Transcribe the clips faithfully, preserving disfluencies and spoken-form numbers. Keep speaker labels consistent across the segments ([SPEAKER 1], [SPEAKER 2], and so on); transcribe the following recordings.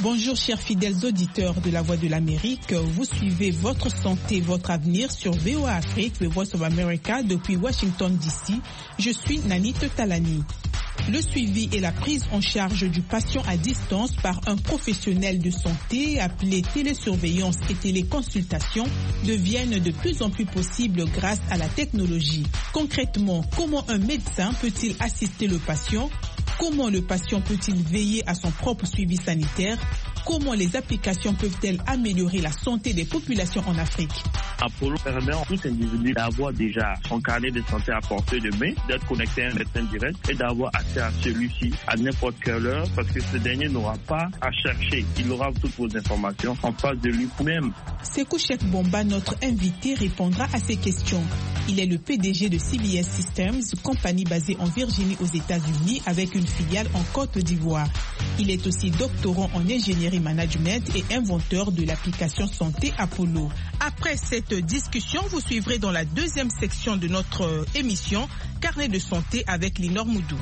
[SPEAKER 1] Bonjour chers fidèles auditeurs de la Voix de l'Amérique, vous suivez Votre Santé, Votre Avenir sur V O A Afrique, The Voice of America depuis Washington D C. Je suis Nanit Talani. Le suivi et la prise en charge du patient à distance par un professionnel de santé appelé télésurveillance et téléconsultation deviennent de plus en plus possibles grâce à la technologie. Concrètement, comment un médecin peut-il assister le patient ? Comment le patient peut-il veiller à son propre suivi sanitaire ? Comment les applications peuvent-elles améliorer la santé des populations en Afrique ?
[SPEAKER 2] Apollo permet à tout individu d'avoir déjà son carnet de santé à portée de main, d'être connecté à un médecin direct et d'avoir accès à celui-ci à n'importe quelle heure parce que ce dernier n'aura pas à chercher. Il aura toutes vos informations en face de lui-même.
[SPEAKER 1] Sékou Cheikh Bomba, notre invité, répondra à ces questions. Il est le P D G de C B S Systems, compagnie basée en Virginie aux États-Unis avec une filiale en Côte d'Ivoire. Il est aussi doctorant en ingénierie management et inventeur de l'application santé Apollo. Après cette discussion, vous suivrez dans la deuxième section de notre émission Carnet de santé avec Linor Moudou.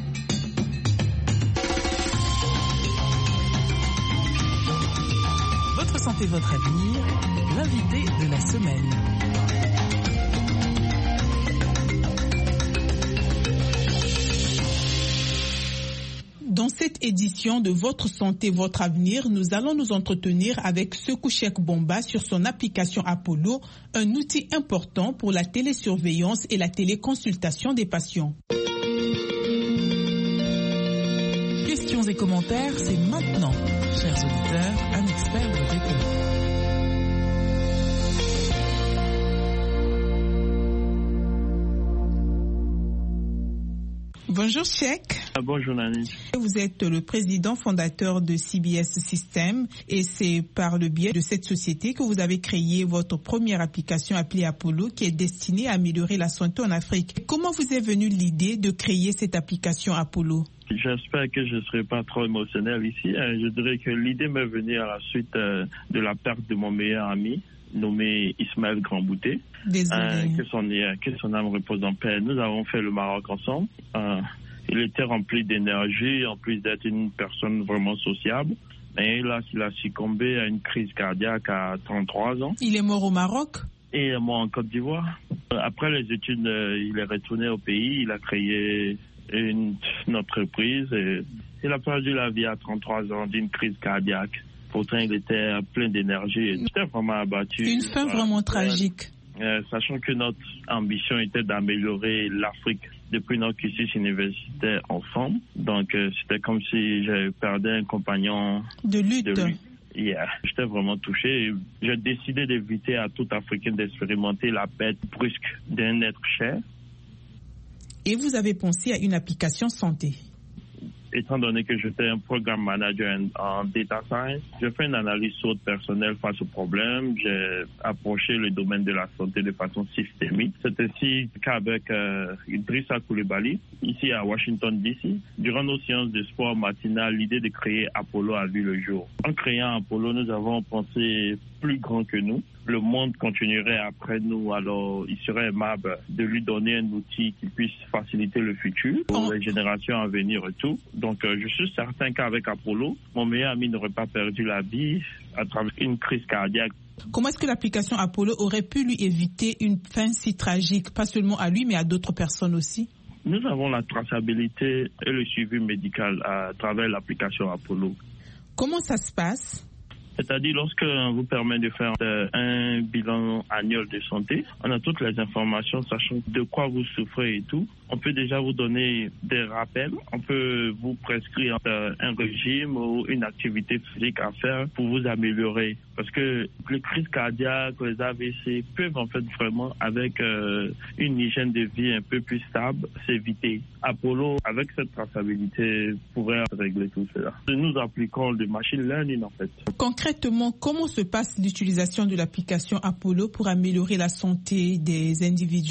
[SPEAKER 3] Votre santé, votre avenir, l'invité de la semaine.
[SPEAKER 1] Dans cette édition de Votre Santé, Votre Avenir, nous allons nous entretenir avec Sékou Cheikh Bomba sur son application Apollo, un outil important pour la télésurveillance et la téléconsultation des patients.
[SPEAKER 3] Questions et commentaires, c'est maintenant. Chers auditeurs, un expert vous répond.
[SPEAKER 1] Bonjour Cheikh.
[SPEAKER 2] Bonjour Nani.
[SPEAKER 1] Vous êtes le président fondateur de C B S Systems et c'est par le biais de cette société que vous avez créé votre première application appelée Apollo qui est destinée à améliorer la santé en Afrique. Comment vous est venue l'idée de créer cette application Apollo ?
[SPEAKER 2] J'espère que je ne serai pas trop émotionnel ici. Je dirais que l'idée m'est venue à la suite de la perte de mon meilleur ami, nommé Ismaël Grandbouté. Euh, que, son, que son âme repose en paix. Nous avons fait le Maroc ensemble. Euh, il était rempli d'énergie, en plus d'être une personne vraiment sociable. Et là, il a succombé à une crise cardiaque à trente-trois ans.
[SPEAKER 1] Il est mort au Maroc ?
[SPEAKER 2] Et il est mort en Côte d'Ivoire. Après les études, il est retourné au pays. Il a créé une, une entreprise. Et il a perdu la vie à trente-trois ans d'une crise cardiaque. Pourtant, il était plein d'énergie. Il était vraiment abattu.
[SPEAKER 1] Une fin voilà. vraiment tragique.
[SPEAKER 2] Euh, sachant que notre ambition était d'améliorer l'Afrique depuis notre cursus universitaire ensemble. Donc, euh, c'était comme si j'avais perdu un compagnon
[SPEAKER 1] de lutte. De lutte.
[SPEAKER 2] Yeah. J'étais vraiment touché. J'ai décidé d'éviter à tout Africain d'expérimenter la perte brusque d'un être cher.
[SPEAKER 1] Et vous avez pensé à une application santé?
[SPEAKER 2] Étant donné que j'étais un programme manager en, en data science, j'ai fait une analyse SWOT personnelle face au problème. J'ai approché le domaine de la santé de façon systémique. C'est ainsi qu'avec euh, Idrissa Coulibaly, ici à Washington D C, durant nos séances de sport matinales, l'idée de créer Apollo a vu le jour. En créant Apollo, nous avons pensé plus grand que nous. Le monde continuerait après nous, alors il serait aimable de lui donner un outil qui puisse faciliter le futur pour les générations à venir et tout. Donc euh, je suis certain qu'avec Apollo, mon meilleur ami n'aurait pas perdu la vie à travers une crise cardiaque.
[SPEAKER 1] Comment est-ce que l'application Apollo aurait pu lui éviter une fin si tragique, pas seulement à lui, mais à d'autres personnes aussi?
[SPEAKER 2] Nous avons la traçabilité et le suivi médical à travers l'application Apollo.
[SPEAKER 1] Comment ça se passe?
[SPEAKER 2] C'est-à-dire, lorsque vous permet de faire un bilan annuel de santé, on a toutes les informations, sachant de quoi vous souffrez et tout. On peut déjà vous donner des rappels. On peut vous prescrire un régime ou une activité physique à faire pour vous améliorer. Parce que les crises cardiaques, les A V C peuvent en fait vraiment, avec euh, une hygiène de vie un peu plus stable, s'éviter. Apollo, avec cette traçabilité, pourrait régler tout cela. Nous appliquons le machine learning en fait.
[SPEAKER 1] Concrètement, comment se passe l'utilisation de l'application Apollo pour améliorer la santé des individus?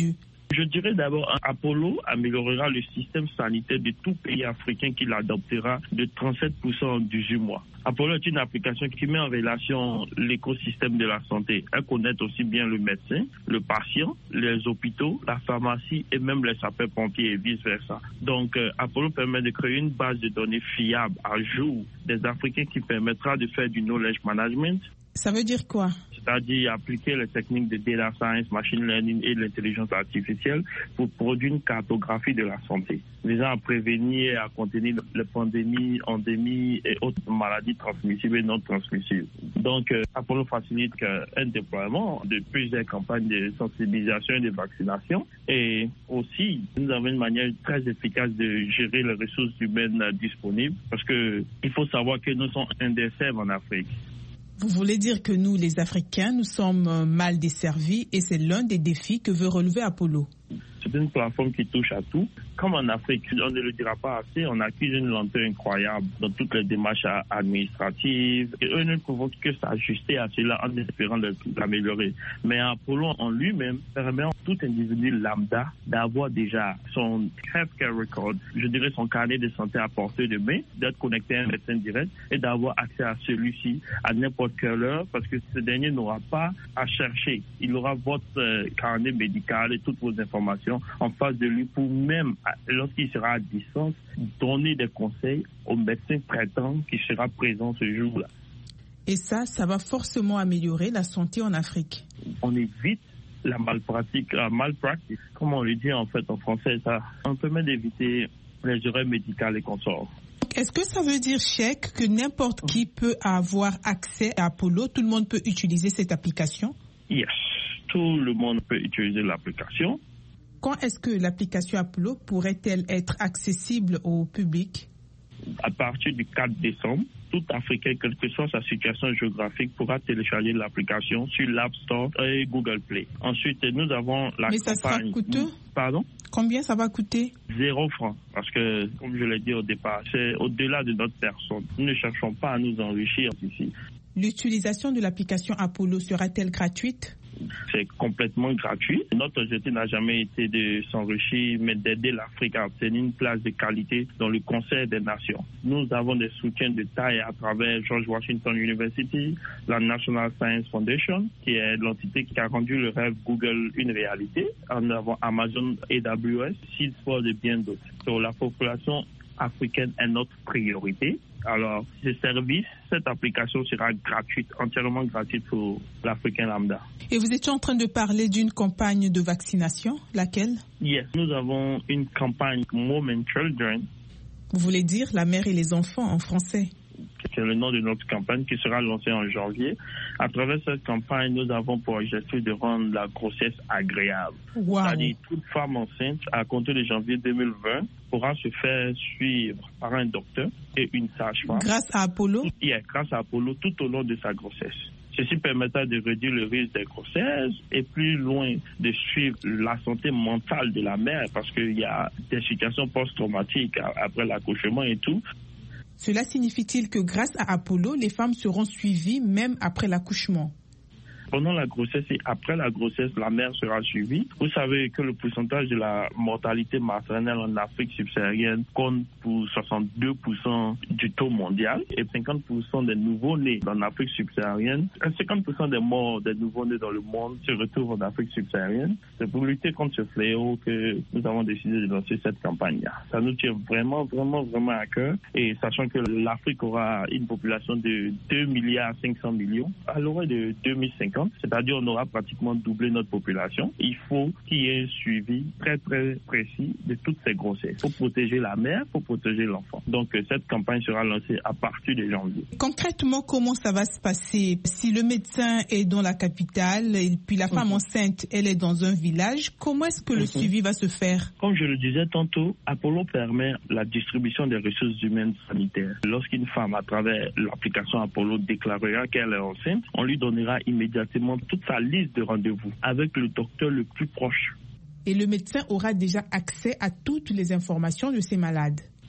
[SPEAKER 2] Je dirais d'abord, Apollo améliorera le système sanitaire de tout pays africain qui l'adoptera de trente-sept pour cent en dix-huit mois. Apollo est une application qui met en relation l'écosystème de la santé. Elle connecte aussi bien le médecin, le patient, les hôpitaux, la pharmacie et même les sapeurs-pompiers et vice-versa. Donc, euh, Apollo permet de créer une base de données fiable à jour des Africains qui permettra de faire du knowledge management.
[SPEAKER 1] Ça veut dire quoi?
[SPEAKER 2] C'est-à-dire appliquer les techniques de data science, machine learning et l'intelligence artificielle pour produire une cartographie de la santé, visant à prévenir et à contenir les pandémies, endémies et autres maladies transmissibles et non transmissibles. Donc, euh, Apollo facilite euh, un déploiement de plusieurs campagnes de sensibilisation et de vaccination. Et aussi, nous avons une manière très efficace de gérer les ressources humaines euh, disponibles, parce que il faut savoir que nous sommes indécents en Afrique.
[SPEAKER 1] Vous voulez dire que nous, les Africains, nous sommes mal desservis et c'est l'un des défis que veut relever Apollo.
[SPEAKER 2] C'est une plateforme qui touche à tout. Comme en Afrique, on ne le dira pas assez, on accuse une lenteur incroyable dans toutes les démarches administratives. Et eux ne pouvons que s'ajuster à cela en espérant l'améliorer. Mais Apollo en lui-même permet à tout individu lambda d'avoir déjà son healthcare record, je dirais son carnet de santé à portée de main, d'être connecté à un médecin direct et d'avoir accès à celui-ci à n'importe quelle heure, parce que ce dernier n'aura pas à chercher. Il aura votre euh, carnet médical et toutes vos informations en face de lui pour même, lorsqu'il sera à distance, donner des conseils au médecin traitant qui sera présent ce jour-là.
[SPEAKER 1] Et ça, ça va forcément améliorer la santé en Afrique.
[SPEAKER 2] On évite la malpratique, la malpractice, comme on le dit en fait en français, ça, on permet d'éviter les erreurs médicales et consorts.
[SPEAKER 1] Est-ce que ça veut dire, Cheikh, que n'importe qui peut avoir accès à Apollo? Tout le monde peut utiliser cette application?
[SPEAKER 2] Yes, tout le monde peut utiliser l'application.
[SPEAKER 1] Quand est-ce que l'application Apollo pourrait-elle être accessible au public?
[SPEAKER 2] À partir du quatre décembre, tout Africain, quelle que soit sa situation géographique, pourra télécharger l'application sur l'App Store et Google Play. Ensuite, nous avons la
[SPEAKER 1] Mais
[SPEAKER 2] campagne...
[SPEAKER 1] ça sera coûteux?
[SPEAKER 2] Pardon?
[SPEAKER 1] Combien ça va coûter?
[SPEAKER 2] Zéro franc. Parce que, comme je l'ai dit au départ, c'est au-delà de notre personne. Nous ne cherchons pas à nous enrichir ici.
[SPEAKER 1] L'utilisation de l'application Apollo sera-t-elle gratuite?
[SPEAKER 2] C'est complètement gratuit. Notre objectif n'a jamais été de s'enrichir, mais d'aider l'Afrique à obtenir une place de qualité dans le concert des nations. Nous avons des soutiens de taille à travers George Washington University, la National Science Foundation, qui est l'entité qui a rendu le rêve Google une réalité. En avant Amazon A W S, Salesforce et bien d'autres. Donc, la population africaine est notre priorité. Alors, ce service, cette application sera gratuite, entièrement gratuite pour l'Africain lambda.
[SPEAKER 1] Et vous étiez en train de parler d'une campagne de vaccination, laquelle?
[SPEAKER 2] Yes, nous avons une campagne Mom and Children.
[SPEAKER 1] Vous voulez dire la mère et les enfants en français?
[SPEAKER 2] C'est le nom de notre campagne qui sera lancée en janvier. À travers cette campagne, nous avons pour objectif de rendre la grossesse agréable.
[SPEAKER 1] Wow.
[SPEAKER 2] C'est-à-dire toute femme enceinte, à compter de janvier deux mille vingt, pourra se faire suivre par un docteur et une sage-femme.
[SPEAKER 1] Grâce à Apollo?
[SPEAKER 2] Yeah, grâce à Apollo tout au long de sa grossesse. Ceci permettra de réduire le risque des grossesses et plus loin de suivre la santé mentale de la mère, parce qu'il y a des situations post-traumatiques après l'accouchement et tout.
[SPEAKER 1] Cela signifie-t-il que grâce à Apollo, les femmes seront suivies même après l'accouchement?
[SPEAKER 2] Pendant la grossesse et après la grossesse, la mère sera suivie. Vous savez que le pourcentage de la mortalité maternelle en Afrique subsaharienne compte pour soixante-deux pour cent du taux mondial et cinquante pour cent des nouveaux-nés en Afrique subsaharienne. cinquante pour cent des morts des nouveaux-nés dans le monde se retrouvent en Afrique subsaharienne. C'est pour lutter contre ce fléau que nous avons décidé de lancer cette campagne-là. Ça nous tient vraiment, vraiment, vraiment à cœur. Et sachant que l'Afrique aura une population de deux milliards cinq cents millions à l'horizon de deux mille cinquante, c'est-à-dire on aura pratiquement doublé notre population. Il faut qu'il y ait un suivi très très précis de toutes ces grossesses pour protéger la mère, pour protéger l'enfant. Donc cette campagne sera lancée à partir de janvier.
[SPEAKER 1] Concrètement, comment ça va se passer? Si le médecin est dans la capitale et puis la femme mmh. enceinte, elle est dans un village, comment est-ce que mmh. le suivi va se faire?
[SPEAKER 2] Comme je le disais tantôt, Apollo permet la distribution des ressources humaines sanitaires. Lorsqu'une femme, à travers l'application Apollo, déclarera qu'elle est enceinte, on lui donnera immédiatement toute sa liste de rendez-vous avec le docteur le plus proche.
[SPEAKER 1] Et le médecin aura déjà accès à toutes les informations de ces malades.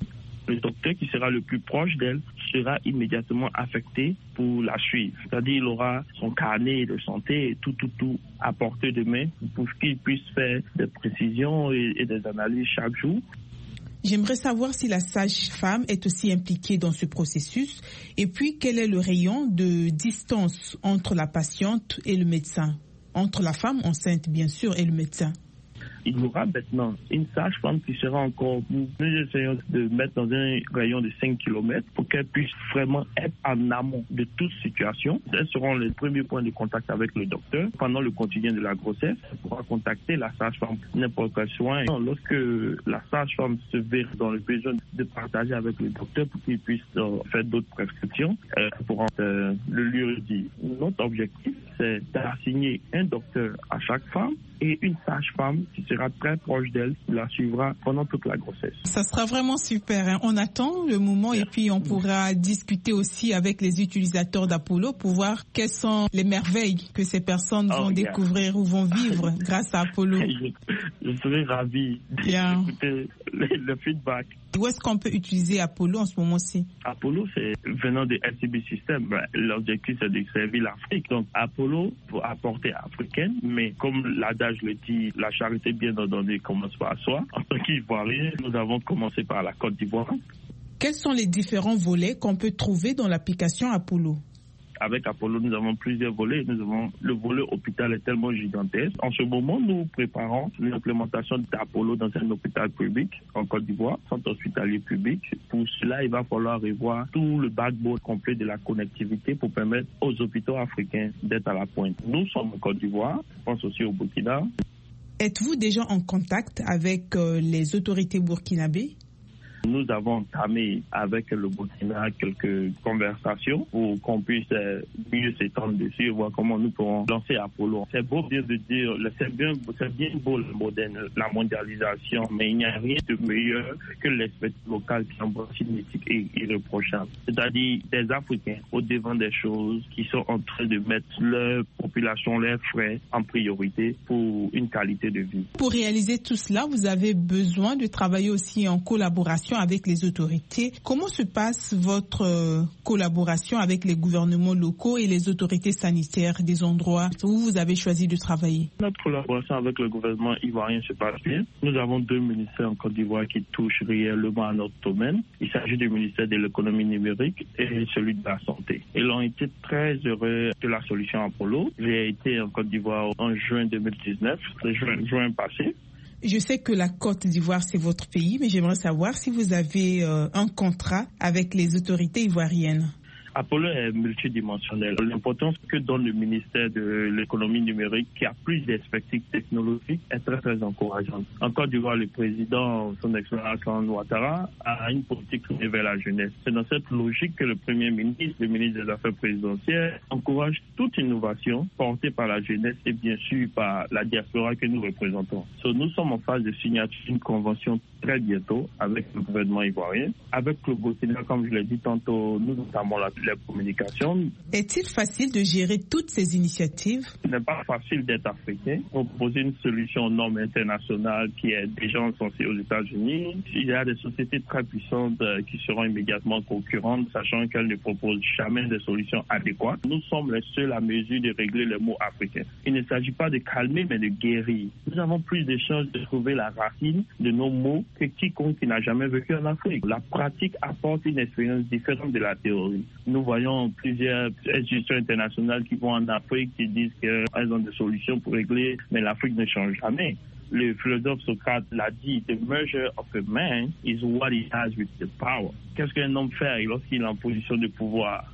[SPEAKER 2] Le docteur qui sera le plus proche d'elle sera immédiatement affecté pour la suivre. C'est-à-dire il aura son carnet de santé et tout, tout, tout à portée de main pour qu'il puisse faire des précisions et, et des analyses chaque jour.
[SPEAKER 1] J'aimerais savoir si la sage-femme est aussi impliquée dans ce processus et puis quel est le rayon de distance entre la patiente et le médecin, entre la femme enceinte bien sûr et le médecin.
[SPEAKER 2] Il y aura maintenant une sage-femme qui sera encore, nous essayons de mettre dans un rayon de cinq kilomètres pour qu'elle puisse vraiment être en amont de toute situation. Elles seront les premiers points de contact avec le docteur. Pendant le quotidien de la grossesse, elle pourra contacter la sage-femme pour n'importe quel soin. Lorsque la sage-femme se verra dans le besoin de partager avec le docteur pour qu'il puisse euh, faire d'autres prescriptions, elle pourra euh, le lui redire. Notre objectif, c'est d'assigner un docteur à chaque femme et une sage-femme qui sera très proche d'elle, qui la suivra pendant toute la grossesse.
[SPEAKER 1] Ça sera vraiment super. Hein. On attend le moment et puis on pourra discuter aussi avec les utilisateurs d'Apollo pour voir quelles sont les merveilles que ces personnes vont oh, yeah. découvrir ou vont vivre grâce à Apollo.
[SPEAKER 2] Je, je serai ravi
[SPEAKER 1] yeah.
[SPEAKER 2] d'écouter le, le feedback.
[SPEAKER 1] Où est-ce qu'on peut utiliser Apollo en ce moment-ci?
[SPEAKER 2] Apollo, c'est venant de L C B System. L'objectif, c'est de servir l'Afrique. Donc, Apollo, pour apporter africaine, mais comme l'adage le dit, la charité bien ordonnée commence par soi. En tant qu'Ivoirien, nous avons commencé par la Côte d'Ivoire.
[SPEAKER 1] Quels sont les différents volets qu'on peut trouver dans l'application Apollo?
[SPEAKER 2] Avec Apollo, nous avons plusieurs volets. Nous avons le volet hôpital est tellement gigantesque. En ce moment, nous préparons l'implémentation d'Apollo dans un hôpital public en Côte d'Ivoire, centre hospitalier public. Pour cela, il va falloir revoir tout le backbone complet de la connectivité pour permettre aux hôpitaux africains d'être à la pointe. Nous sommes en Côte d'Ivoire, je pense aussi au Burkina.
[SPEAKER 1] Êtes-vous déjà en contact avec euh, les autorités burkinabées?
[SPEAKER 2] Nous avons entamé avec le Burkina quelques conversations pour qu'on puisse mieux s'étendre dessus et voir comment nous pourrons lancer Apollo. C'est beau bien de dire, c'est bien, c'est bien beau le moderne, la mondialisation, mais il n'y a rien de meilleur que l'expertise locale qui embrasse une éthique irréprochable. C'est-à-dire des Africains au devant des choses qui sont en train de mettre leur population, leurs frais en priorité pour une qualité de vie.
[SPEAKER 1] Pour réaliser tout cela, vous avez besoin de travailler aussi en collaboration avec les autorités. Comment se passe votre euh, collaboration avec les gouvernements locaux et les autorités sanitaires des endroits où vous avez choisi de travailler?
[SPEAKER 2] Notre collaboration avec le gouvernement ivoirien se passe bien. Nous avons deux ministères en Côte d'Ivoire qui touchent réellement à notre domaine. Il s'agit du ministère de l'économie numérique et celui de la santé. Ils ont été très heureux de la solution Apollo. J'ai été en Côte d'Ivoire en juin deux mille dix-neuf, juin, juin passé.
[SPEAKER 1] Je sais que la Côte d'Ivoire, c'est votre pays, mais j'aimerais savoir si vous avez euh, un contrat avec les autorités ivoiriennes.
[SPEAKER 2] Apollo est multidimensionnel. L'importance que donne le ministère de l'économie numérique, qui a plus d'expertise technologique, est très très encourageante. En Côte d'Ivoire, le président, son excellence Alassane Ouattara, a une politique tournée vers la jeunesse. C'est dans cette logique que le Premier ministre, le ministre des Affaires présidentielles, encourage toute innovation portée par la jeunesse et bien sûr par la diaspora que nous représentons. So, nous sommes en phase de signature d'une convention très bientôt avec le gouvernement ivoirien. Avec le Burkina, comme je l'ai dit tantôt, nous entamons la la communication.
[SPEAKER 1] Est-il facile de gérer toutes ces initiatives?
[SPEAKER 2] Ce n'est pas facile d'être africain. Proposer une solution aux normes internationales qui est déjà censée aux États-Unis. Il y a des sociétés très puissantes qui seront immédiatement concurrentes, sachant qu'elles ne proposent jamais de solutions adéquates. Nous sommes les seuls à mesure de régler les mots africains. Il ne s'agit pas de calmer, mais de guérir. Nous avons plus de chances de trouver la racine de nos mots que quiconque qui n'a jamais vécu en Afrique. La pratique apporte une expérience différente de la théorie. Nous voyons plusieurs institutions internationales qui vont en Afrique, qui disent qu'elles ont des solutions pour régler, mais l'Afrique ne change jamais. Le philosophe Socrate l'a dit, the measure of a man is what he has with the power. Qu'est-ce qu'un homme fait lorsqu'il est en position de pouvoir?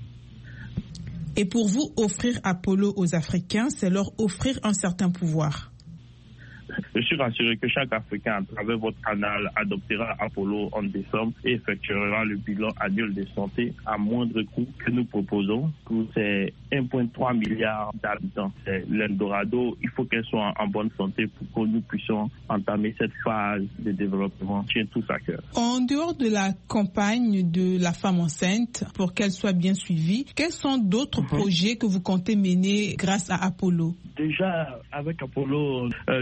[SPEAKER 1] Et pour vous, offrir Apollo aux Africains, c'est leur offrir un certain pouvoir.
[SPEAKER 2] Je suis rassuré que chaque Africain, à travers votre canal, adoptera Apollo en décembre et effectuera le bilan annuel de santé à moindre coût que nous proposons pour ces un virgule trois milliard d'habitants. C'est l'Eldorado. Il faut qu'elle soit en bonne santé pour que nous puissions entamer cette phase de développement. Tient tous à cœur.
[SPEAKER 1] En dehors de la campagne de la femme enceinte, pour qu'elle soit bien suivie, quels sont d'autres mm-hmm. projets que vous comptez mener grâce à Apollo?
[SPEAKER 2] Déjà, avec Apollo, euh, le bilan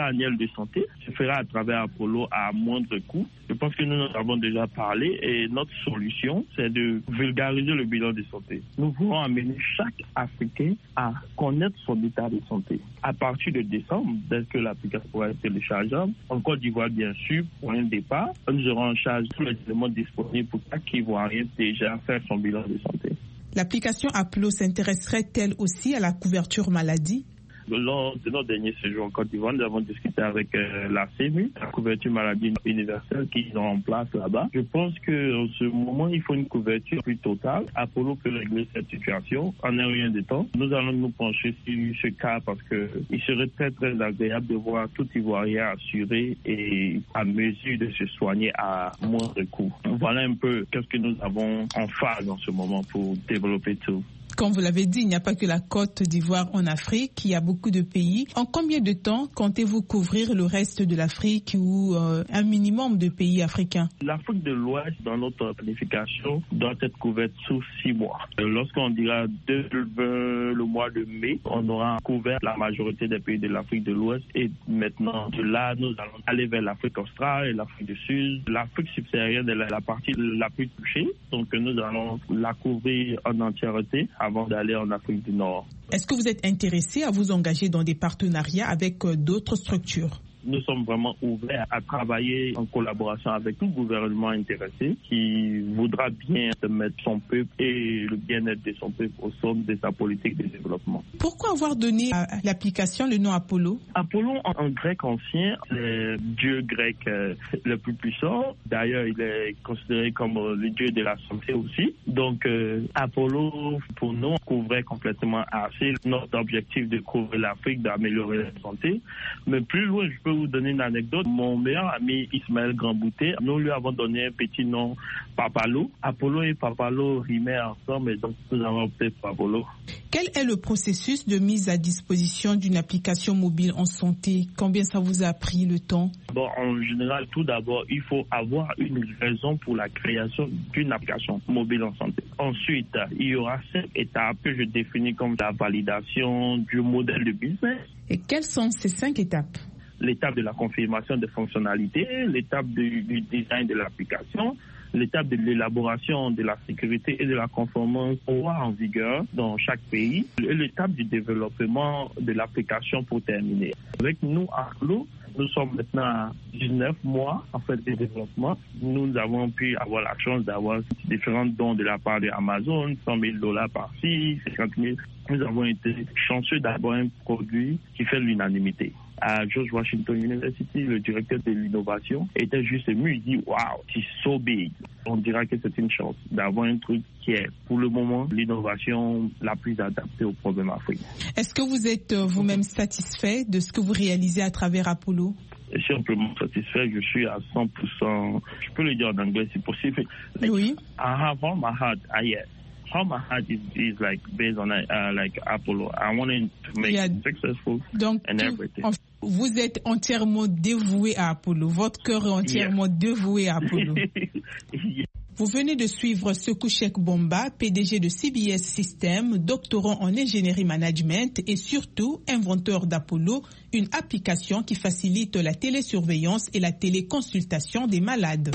[SPEAKER 2] annuel de santé se fera à travers Apollo à moindre coût. Je pense que nous en avons déjà parlé et notre solution, c'est de vulgariser le bilan de santé. Nous voulons amener chaque Africain à connaître son état de santé. À partir de décembre, dès que l'application pourra être téléchargeable, en Côte d'Ivoire, bien sûr, pour un départ, nous aurons en charge tous les éléments disponibles pour chaque Ivoirien déjà faire son bilan de santé.
[SPEAKER 1] L'application Apollo s'intéresserait-elle aussi à la couverture maladie?
[SPEAKER 2] Lors de notre dernier séjour en Côte d'Ivoire, nous avons discuté avec euh, la C M U, la couverture maladie universelle qu'ils ont en place là-bas. Je pense qu'en ce moment, il faut une couverture plus totale. Apollo peut régler cette situation en un rien de temps. Nous allons nous pencher sur ce cas parce qu'il serait très très agréable de voir tout Ivoirien assuré et à mesure de se soigner à moindre coût. Voilà un peu qu'est-ce que nous avons en phase en ce moment pour développer tout.
[SPEAKER 1] Comme vous l'avez dit, il n'y a pas que la Côte d'Ivoire en Afrique, il y a beaucoup de pays. En combien de temps comptez-vous couvrir le reste de l'Afrique ou euh, un minimum de pays africains?
[SPEAKER 2] L'Afrique de l'Ouest, dans notre planification, doit être couverte sous six mois. Lorsqu'on dira deux mille vingt, le mois de mai, on aura couvert la majorité des pays de l'Afrique de l'Ouest et maintenant, de là, nous allons aller vers l'Afrique australe et l'Afrique du Sud. L'Afrique subsaharienne est la partie la plus touchée, donc nous allons la couvrir en entièreté avant d'aller en Afrique du Nord.
[SPEAKER 1] Est-ce que vous êtes intéressé à vous engager dans des partenariats avec d'autres structures?
[SPEAKER 2] Nous sommes vraiment ouverts à travailler en collaboration avec tout gouvernement intéressé qui voudra bien mettre son peuple et le bien-être de son peuple au centre de sa politique de développement.
[SPEAKER 1] Pourquoi avoir donné à l'application le nom Apollo?
[SPEAKER 2] Apollo, en grec ancien, c'est le dieu grec le plus puissant. D'ailleurs, il est considéré comme le dieu de la santé aussi. Donc, euh, Apollo, pour nous, couvrait complètement assez notre objectif de couvrir l'Afrique, d'améliorer la santé. Mais plus loin, je peux vous donner une anecdote. Mon meilleur ami Ismaël Grandbouté, nous lui avons donné un petit nom, Papalo. Apollo et Papalo rimaient ensemble et donc nous avons opté pour Apollo.
[SPEAKER 1] Quel est le processus de mise à disposition d'une application mobile en santé? Combien ça vous a pris le temps?
[SPEAKER 2] Bon, en général, tout d'abord, il faut avoir une raison pour la création d'une application mobile en santé. Ensuite, il y aura cinq étapes que je définis comme la validation du modèle de business.
[SPEAKER 1] Et quelles sont ces cinq étapes?
[SPEAKER 2] L'étape de la confirmation de fonctionnalités, l'étape du, du design de l'application, l'étape de l'élaboration de la sécurité et de la conformance aux lois en vigueur dans chaque pays, et l'étape du développement de l'application pour terminer. Avec nous, à Apollo, nous sommes maintenant à dix-neuf mois en fait de développement. Nous avons pu avoir la chance d'avoir différents dons de la part de Amazon, cent mille dollars par-ci, cinquante mille. Nous avons été chanceux d'avoir un produit qui fait l'unanimité. À George Washington University, le directeur de l'innovation était juste ému. Il dit « Wow, c'est so big ». On dira que c'est une chance d'avoir un truc qui est, pour le moment, l'innovation la plus adaptée aux problèmes africains.
[SPEAKER 1] Est-ce que vous êtes vous-même satisfait de ce que vous réalisez à travers Apollo?
[SPEAKER 2] Je suis amplement satisfait. Je suis à cent pour cent. Je peux le dire en anglais si possible. Like,
[SPEAKER 1] oui.
[SPEAKER 2] I have all my heart. I, yes. How my heart is, is like based on uh, like Apollo. I wanted to make yeah. it successful
[SPEAKER 1] Donc,
[SPEAKER 2] and everything.
[SPEAKER 1] En, vous êtes entièrement dévoué à Apollo. Votre cœur est entièrement yeah. dévoué à Apollo. yeah. Vous venez de suivre Sekouchek Bomba, P D G de C B S Systems, doctorant en ingénierie management et surtout inventeur d'Apollo, une application qui facilite la télésurveillance et la téléconsultation des malades.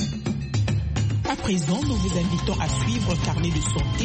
[SPEAKER 1] À présent, nous vous invitons à suivre Carnet de santé.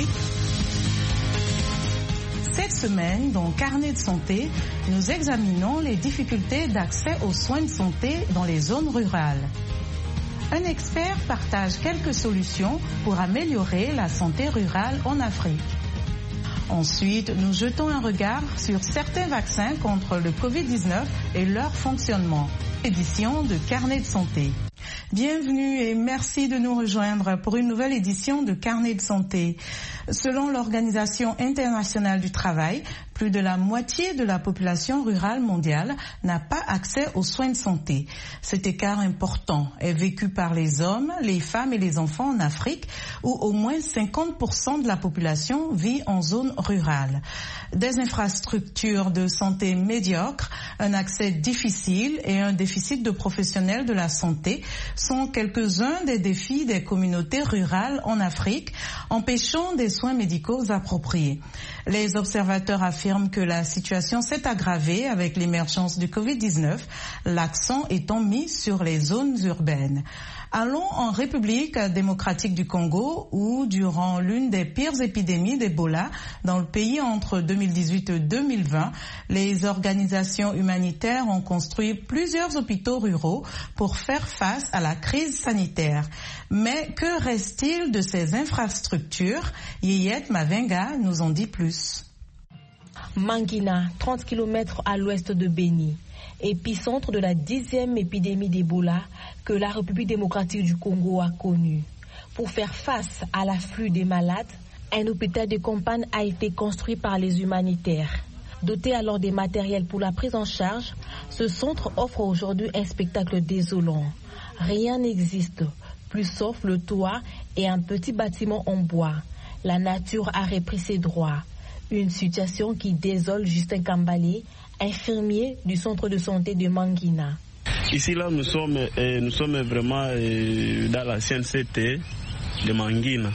[SPEAKER 4] Cette semaine, dans Carnet de santé, nous examinons les difficultés d'accès aux soins de santé dans les zones rurales. Un expert partage quelques solutions pour améliorer la santé rurale en Afrique. Ensuite, nous jetons un regard sur certains vaccins contre le covid dix-neuf et leur fonctionnement. Édition de Carnet de santé. Bienvenue et merci de nous rejoindre pour une nouvelle édition de Carnet de santé. Selon l'Organisation internationale du travail, plus de la moitié de la population rurale mondiale n'a pas accès aux soins de santé. Cet écart important est vécu par les hommes, les femmes et les enfants en Afrique, où au moins cinquante pour cent de la population vit en zone rurale. Des infrastructures de santé médiocres, Un accès difficile et un déficit de professionnels de la santé sont quelques-uns des défis des communautés rurales en Afrique, empêchant des soins médicaux appropriés. Les observateurs affirment que la situation s'est aggravée avec l'émergence du covid dix-neuf, l'accent étant mis sur les zones urbaines. Allons en République démocratique du Congo où, durant l'une des pires épidémies d'Ebola dans le pays entre deux mille dix-huit et deux mille vingt, les organisations humanitaires ont construit plusieurs hôpitaux ruraux pour faire face à la crise sanitaire. Mais que reste-t-il de ces infrastructures? Yeyet Mavenga nous en dit plus.
[SPEAKER 5] Mangina, trente kilomètres à l'ouest de Beni, épicentre de la dixième épidémie d'Ebola que la République démocratique du Congo a connue. Pour faire face à l'afflux des malades, un hôpital de campagne a été construit par les humanitaires. Doté alors des matériels pour la prise en charge, ce centre offre aujourd'hui un spectacle désolant. Rien n'existe, plus sauf le toit et un petit bâtiment en bois. La nature a repris ses droits. Une situation qui désole Justin Kambale, infirmier du centre de santé de Mangina.
[SPEAKER 6] Ici, là, nous sommes, euh, nous sommes vraiment euh, dans la C N C T de Mangina.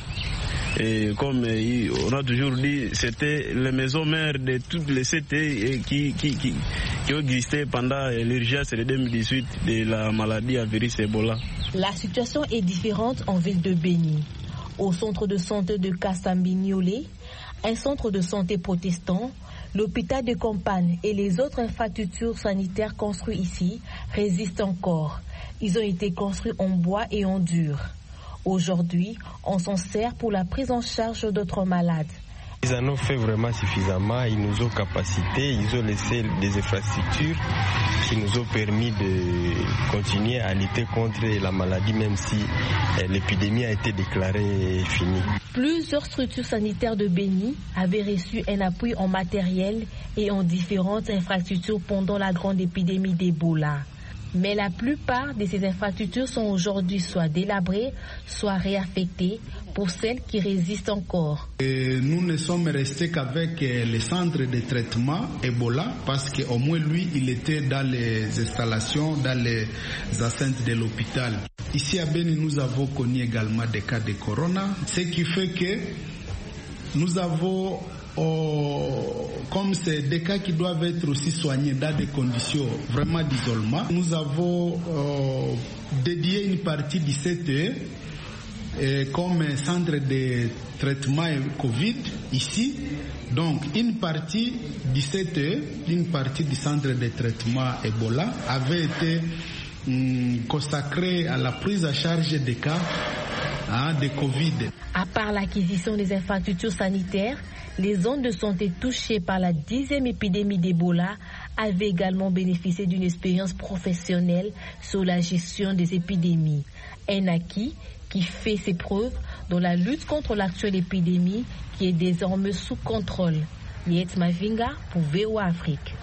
[SPEAKER 6] Et comme euh, on a toujours dit, c'était les maisons mères de toutes les C T qui, qui, qui, qui ont existé pendant l'urgence de deux mille dix-huit de la maladie à virus Ebola.
[SPEAKER 5] La situation est différente en ville de Beni. Au centre de santé de Kassambi-Niolé, un centre de santé protestant, l'hôpital de campagne et les autres infrastructures sanitaires construits ici résistent encore. Ils ont été construits en bois et en dur. Aujourd'hui, on s'en sert pour la prise en charge d'autres malades.
[SPEAKER 7] Ils en ont fait vraiment suffisamment, ils nous ont capacité, ils ont laissé des infrastructures qui nous ont permis de continuer à lutter contre la maladie même si l'épidémie a été déclarée finie.
[SPEAKER 5] Plusieurs structures sanitaires de Beni avaient reçu un appui en matériel et en différentes infrastructures pendant la grande épidémie d'Ebola. Mais la plupart de ces infrastructures sont aujourd'hui soit délabrées, soit réaffectées pour celles qui résistent encore.
[SPEAKER 8] Et nous ne sommes restés qu'avec le centre de traitement Ebola parce qu'au moins lui, il était dans les installations, dans les enceintes de l'hôpital. Ici à Beni, nous avons connu également des cas de corona, ce qui fait que nous avons... Oh, comme c'est des cas qui doivent être aussi soignés dans des conditions vraiment d'isolement, nous avons oh, dédié une partie du C T E eh, comme un centre de traitement Covid ici. Donc une partie du C T E, une partie du centre de traitement Ebola avait été hum, consacrée à la prise en charge des cas hein, de Covid.
[SPEAKER 5] À part l'acquisition des infrastructures sanitaires, les zones de santé touchées par la dixième épidémie d'Ebola avaient également bénéficié d'une expérience professionnelle sur la gestion des épidémies. Un acquis qui fait ses preuves dans la lutte contre l'actuelle épidémie qui est désormais sous contrôle. Liet Mavinga pour V O A Afrique.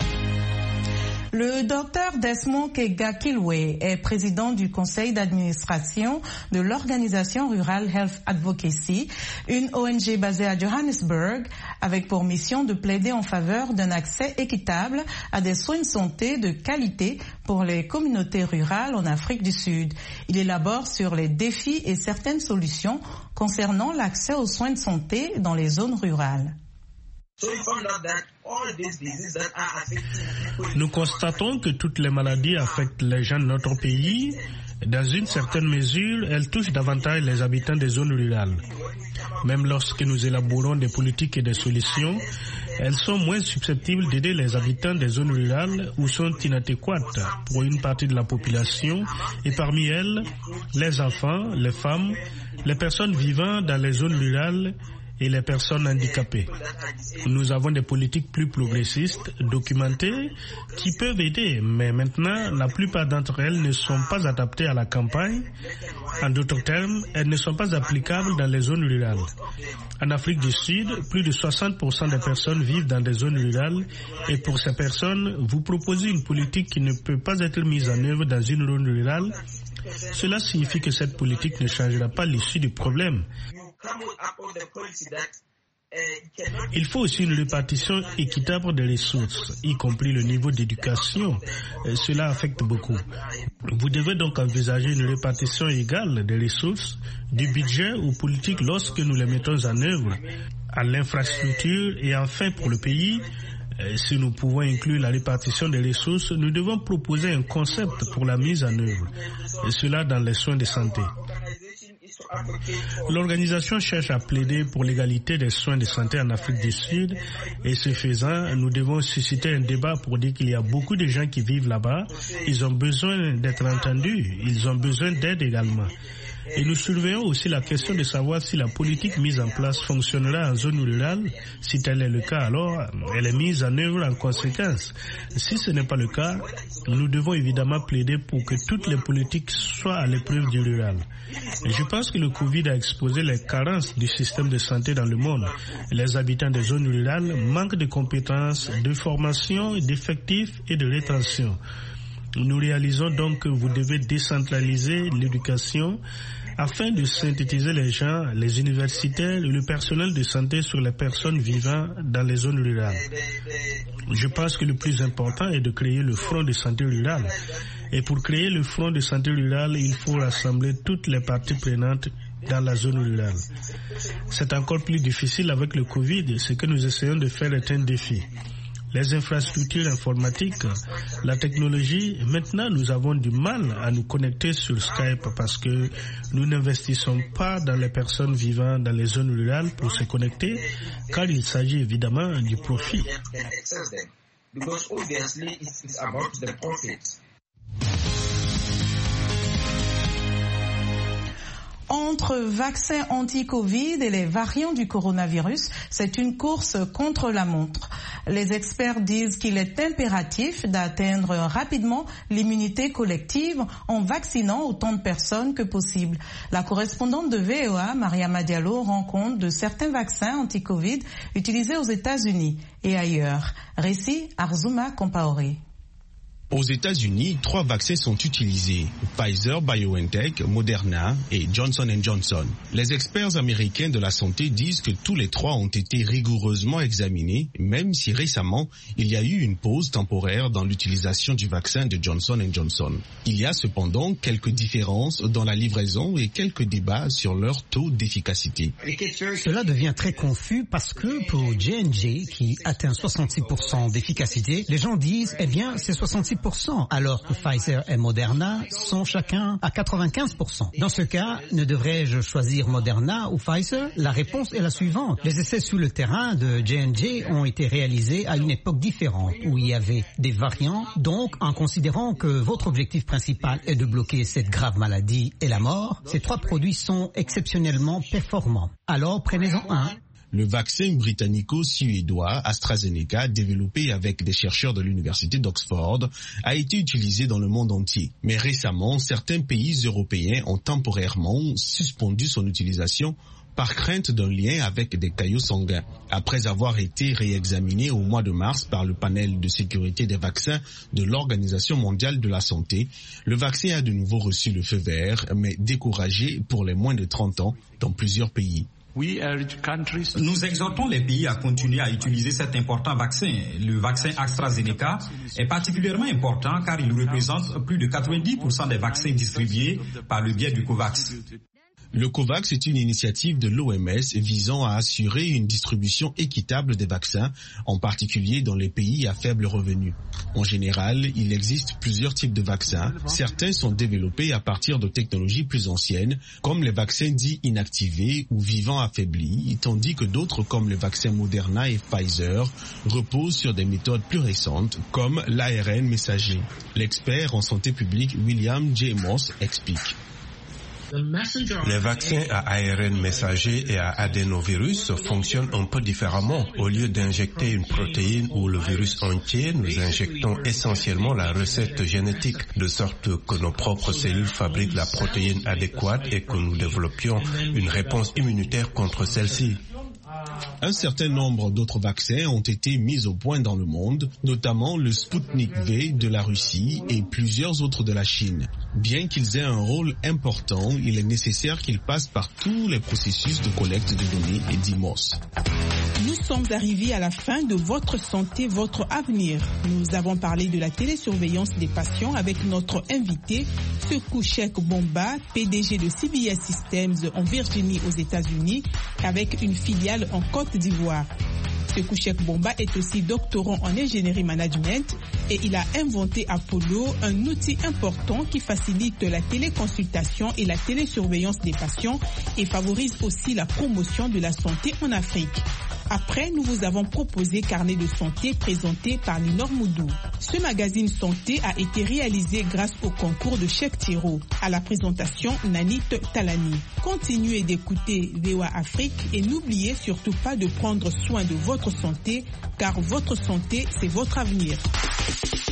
[SPEAKER 4] Le docteur Desmond Kega-Kilwe est président du conseil d'administration de l'organisation Rural Health Advocacy, une O N G basée à Johannesburg, avec pour mission de plaider en faveur d'un accès équitable à des soins de santé de qualité pour les communautés rurales en Afrique du Sud. Il élabore sur les défis et certaines solutions concernant l'accès aux soins de santé dans les zones rurales.
[SPEAKER 9] Nous constatons que toutes les maladies affectent les gens de notre pays. Dans une certaine mesure, elles touchent davantage les habitants des zones rurales. Même lorsque nous élaborons des politiques et des solutions, elles sont moins susceptibles d'aider les habitants des zones rurales ou sont inadéquates pour une partie de la population et parmi elles, les enfants, les femmes, les personnes vivant dans les zones rurales et les personnes handicapées. Nous avons des politiques plus progressistes, documentées, qui peuvent aider, mais maintenant, la plupart d'entre elles ne sont pas adaptées à la campagne. En d'autres termes, elles ne sont pas applicables dans les zones rurales. En Afrique du Sud, plus de soixante pour cent des personnes vivent dans des zones rurales et pour ces personnes, vous proposez une politique qui ne peut pas être mise en œuvre dans une zone rurale. Cela signifie que cette politique ne changera pas l'issue du problème. Il faut aussi une répartition équitable des ressources, y compris le niveau d'éducation. Cela affecte beaucoup. Vous devez donc envisager une répartition égale des ressources, du budget aux politiques lorsque nous les mettons en œuvre, à l'infrastructure et enfin pour le pays. Si nous pouvons inclure la répartition des ressources, nous devons proposer un concept pour la mise en œuvre, et cela dans les soins de santé. L'organisation cherche à plaider pour l'égalité des soins de santé en Afrique du Sud et ce faisant, nous devons susciter un débat pour dire qu'il y a beaucoup de gens qui vivent là-bas. Ils ont besoin d'être entendus, ils ont besoin d'aide également. Et nous surveillons aussi la question de savoir si la politique mise en place fonctionnera en zone rurale. Si tel est le cas, alors elle est mise en œuvre en conséquence. Si ce n'est pas le cas, nous devons évidemment plaider pour que toutes les politiques soient à l'épreuve du rural. Et je pense que le Covid a exposé les carences du système de santé dans le monde. Les habitants des zones rurales manquent de compétences, de formation, d'effectifs et de rétention. Nous réalisons donc que vous devez décentraliser l'éducation afin de synthétiser les gens, les universitaires et le personnel de santé sur les personnes vivant dans les zones rurales. Je pense que le plus important est de créer le front de santé rurale. Et pour créer le front de santé rurale, il faut rassembler toutes les parties prenantes dans la zone rurale. C'est encore plus difficile avec le Covid. Ce que nous essayons de faire est un défi. Les infrastructures informatiques, la technologie, maintenant nous avons du mal à nous connecter sur Skype parce que nous n'investissons pas dans les personnes vivant dans les zones rurales pour se connecter, car il s'agit évidemment du profit.
[SPEAKER 4] Entre vaccins anti-Covid et les variants du coronavirus, c'est une course contre la montre. Les experts disent qu'il est impératif d'atteindre rapidement l'immunité collective en vaccinant autant de personnes que possible. La correspondante de V O A, Mariama Diallo, rend compte de certains vaccins anti-Covid utilisés aux États-Unis et ailleurs. Récit Arzuma Compaoré.
[SPEAKER 10] Aux États-Unis, trois vaccins sont utilisés, Pfizer, BioNTech, Moderna et Johnson and Johnson. Les experts américains de la santé disent que tous les trois ont été rigoureusement examinés, même si récemment, il y a eu une pause temporaire dans l'utilisation du vaccin de Johnson and Johnson. Il y a cependant quelques différences dans la livraison et quelques débats sur leur taux d'efficacité.
[SPEAKER 11] Cela devient très confus parce que pour J and J, qui atteint soixante-six pour cent d'efficacité, les gens disent, eh bien, c'est soixante-six pour cent, alors que Pfizer et Moderna sont chacun à quatre-vingt-quinze pour cent. Dans ce cas, ne devrais-je choisir Moderna ou Pfizer? La réponse est la suivante. Les essais sur le terrain de J and J ont été réalisés à une époque différente, où il y avait des variants. Donc, en considérant que votre objectif principal est de bloquer cette grave maladie et la mort, ces trois produits sont exceptionnellement performants. Alors, prenez-en un.
[SPEAKER 10] Le vaccin britannico-suédois AstraZeneca, développé avec des chercheurs de l'université d'Oxford, a été utilisé dans le monde entier. Mais récemment, certains pays européens ont temporairement suspendu son utilisation par crainte d'un lien avec des caillots sanguins. Après avoir été réexaminé au mois de mars par le panel de sécurité des vaccins de l'Organisation mondiale de la santé, le vaccin a de nouveau reçu le feu vert, mais découragé pour les moins de trente ans dans plusieurs pays.
[SPEAKER 12] Nous exhortons les pays à continuer à utiliser cet important vaccin. Le vaccin AstraZeneca est particulièrement important car il représente plus de quatre-vingt-dix pour cent des vaccins distribués par le biais du COVAX.
[SPEAKER 10] Le COVAX est une initiative de l'O M S visant à assurer une distribution équitable des vaccins, en particulier dans les pays à faible revenu. En général, il existe plusieurs types de vaccins. Certains sont développés à partir de technologies plus anciennes, comme les vaccins dits inactivés ou vivants affaiblis, tandis que d'autres, comme les vaccins Moderna et Pfizer, reposent sur des méthodes plus récentes, comme l'A R N messager. L'expert en santé publique William J. Moss explique.
[SPEAKER 13] Les vaccins à A R N messager et à adénovirus fonctionnent un peu différemment. Au lieu d'injecter une protéine ou le virus entier, nous injectons essentiellement la recette génétique, de sorte que nos propres cellules fabriquent la protéine adéquate et que nous développions une réponse immunitaire contre celle-ci.
[SPEAKER 10] Un certain nombre d'autres vaccins ont été mis au point dans le monde, notamment le Sputnik V de la Russie et plusieurs autres de la Chine. Bien qu'ils aient un rôle important, il est nécessaire qu'ils passent par tous les processus de collecte de données et d'I M O S.
[SPEAKER 1] Nous sommes arrivés à la fin de Votre santé, votre avenir. Nous avons parlé de la télésurveillance des patients avec notre invité, Sekou Cheikh Bomba, P D G de C B S Systems en Virginie aux États-Unis, avec une filiale en Côte d'Ivoire. Sekou Cheikh Bomba est aussi doctorant en ingénierie management et il a inventé Apollo, un outil important qui facilite la téléconsultation et la télésurveillance des patients et favorise aussi la promotion de la santé en Afrique. Après, nous vous avons proposé Carnet de santé présenté par Linor Moudou. Ce magazine santé a été réalisé grâce au concours de Cheikh Thiro. À la présentation, Nanit Talani. Continuez d'écouter V O A Afrique et n'oubliez surtout pas de prendre soin de votre santé, car votre santé, c'est votre avenir.